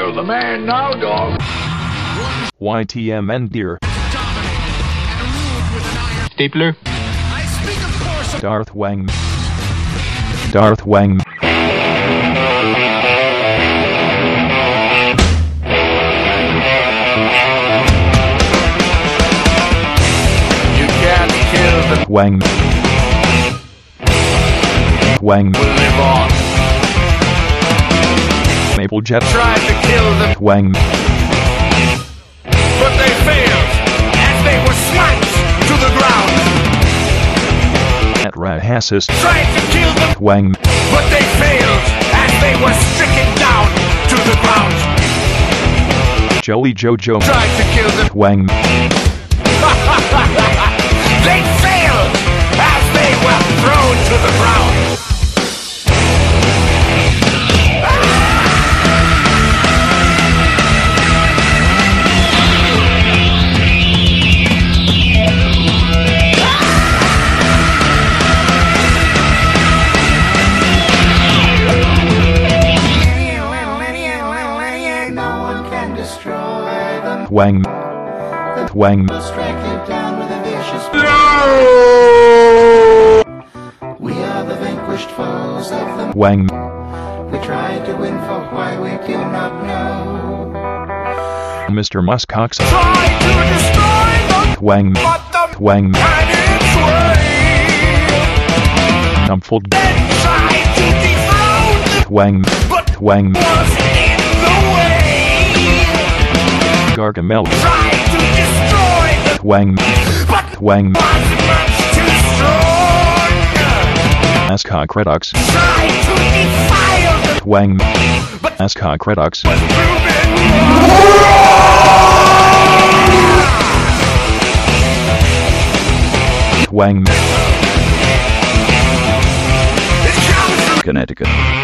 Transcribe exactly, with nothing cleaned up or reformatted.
You're the man now, dog. Y T M and deer. Stapler. Darth Wang. Darth Wang. You can't kill the Wang. Wang. will live on. Maple Jet. Tried to kill them, Wang. but they failed as they were sniped to the ground. At Rahassus. Tried to kill them, Wang. but they failed as they were stricken down to the ground. Jolly Jojo. Tried to kill them, Wang. they failed as they were thrown to the ground. Wang. Wang. Strike you down with a vicious We are the vanquished foes of the Wang. We tried to win for why we do not know. Mister Muskox. Tried to destroy them, Wang. but the Wang. had its way. Numpfold. Then tried to dethrone them, Wang. but Wang. was in the way. Gargamel. Tried to destroy them, Wang. but Wang. was much too strong. Ascocredox. Tried to defile them, Wang. but Ascocredox. was proven wrong. Wang. It comes from Connecticut.